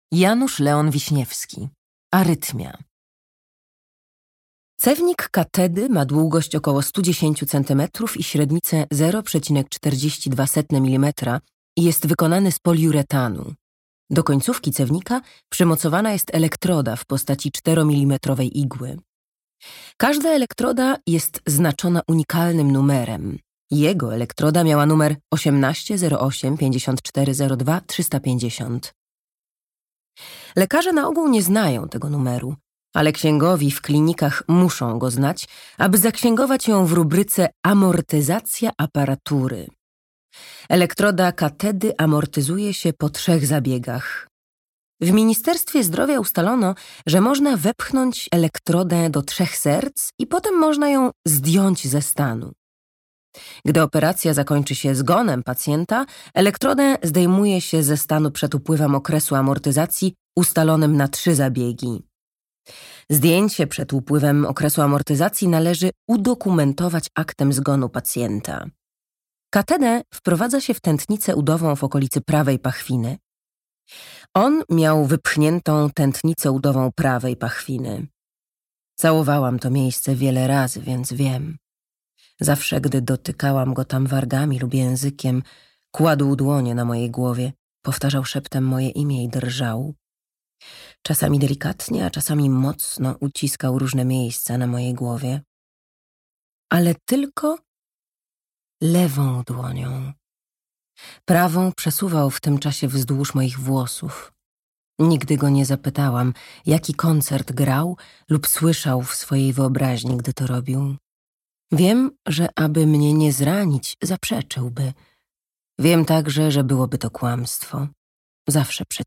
Janusz Leon Wiśniewski. Arytmia. Cewnik katedy ma długość około 110 cm i średnicę 0,42 mm i jest wykonany z poliuretanu. Do końcówki cewnika przymocowana jest elektroda w postaci 4 mm igły. Każda elektroda jest znaczona unikalnym numerem. Jego elektroda miała numer 18085402-350. Lekarze na ogół nie znają tego numeru, ale księgowi w klinikach muszą go znać, aby zaksięgować ją w rubryce amortyzacja aparatury. Elektroda katedy amortyzuje się po 3 zabiegach. W Ministerstwie Zdrowia ustalono, że można wepchnąć elektrodę do 3 serc i potem można ją zdjąć ze stanu. Gdy operacja zakończy się zgonem pacjenta, elektrodę zdejmuje się ze stanu przed upływem okresu amortyzacji ustalonym na 3 zabiegi. Zdjęcie przed upływem okresu amortyzacji należy udokumentować aktem zgonu pacjenta. Katedę wprowadza się w tętnicę udową w okolicy prawej pachwiny. On miał wypchniętą tętnicę udową prawej pachwiny. Całowałam to miejsce wiele razy, więc wiem. Zawsze, gdy dotykałam go tam wargami lub językiem, kładł dłonie na mojej głowie, powtarzał szeptem moje imię i drżał. Czasami delikatnie, a czasami mocno uciskał różne miejsca na mojej głowie. Ale tylko lewą dłonią. Prawą przesuwał w tym czasie wzdłuż moich włosów. Nigdy go nie zapytałam, jaki koncert grał lub słyszał w swojej wyobraźni, gdy to robił. Wiem, że aby mnie nie zranić, zaprzeczyłby. Wiem także, że byłoby to kłamstwo. Zawsze przed